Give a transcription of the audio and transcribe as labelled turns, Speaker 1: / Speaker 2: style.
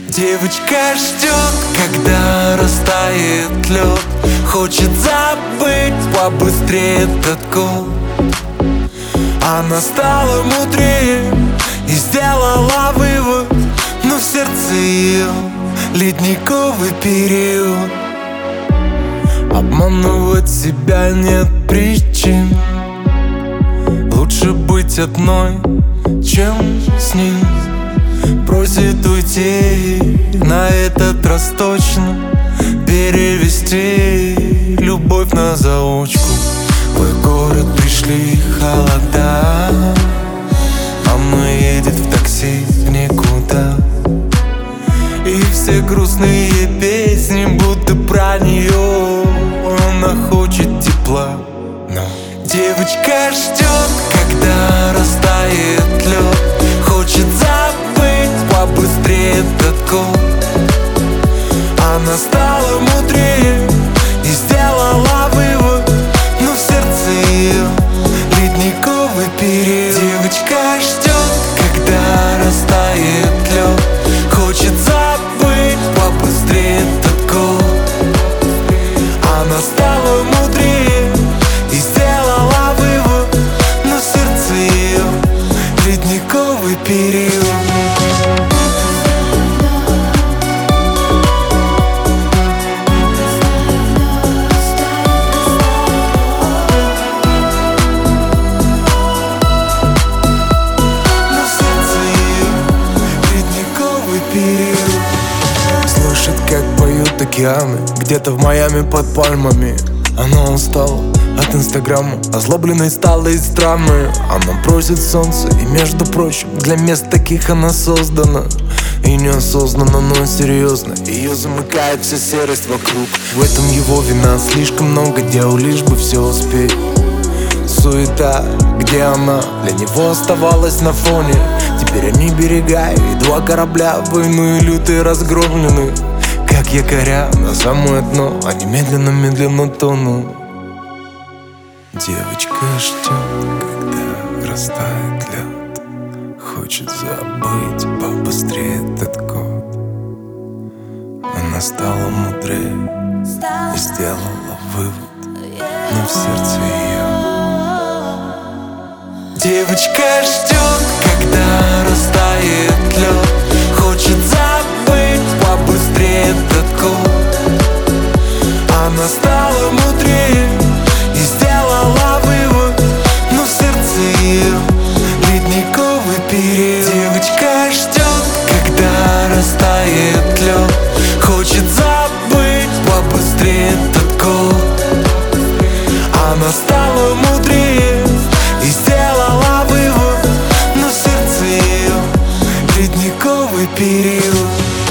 Speaker 1: Девочка ждет, когда растает лед, хочет забыть побыстрее этот год. Она стала мудрее и сделала вывод, но в сердце ее ледниковый период. Обманывать себя нет причин, лучше быть одной, чем с ним. Просит уйти, на этот раз точно перевести любовь на заочку. В их город пришли холода, она едет в такси в никуда. И все грустные песни будто про нее. Она хочет тепла, но девочка ждет, когда растает лед, хочет забыть побыстрее этот год. Она стала мудрее и сделала вывод, но в сердце ее ледниковый период. Девочка ждет, когда растает лед, хочет забыть побыстрее этот год. Она стала мудрее и сделала вывод, но в сердце ее ледниковый период. Слышит, как поют океаны где-то в Майами под пальмами. Она устала от инстаграма, озлобленной стала из драмы. Она просит солнце, и между прочим, для мест таких она создана. И неосознанно, но серьезно ее замыкает вся серость вокруг. В этом его вина, слишком много дел, лишь бы все успеть. Суета, где она, для него оставалась на фоне. Теперь они берега и два корабля, войну и лютые разгромлены. Как якоря на самое дно, они медленно-медленно тонут. Девочка ждет, когда растает лед, хочет забыть побыстрее этот год. Она стала мудрее и сделала вывод, но в сердце ее. Девочка ждет, когда растает лед, хочет забыть побыстрее этот год. Она стала мудрее и сделала вывод, но в сердце ее ледниковый период. Девочка ждет, когда растает лед, хочет забыть побыстрее этот год. Она стала мудрее и сделала вывод, но в сердце ее ледниковый период.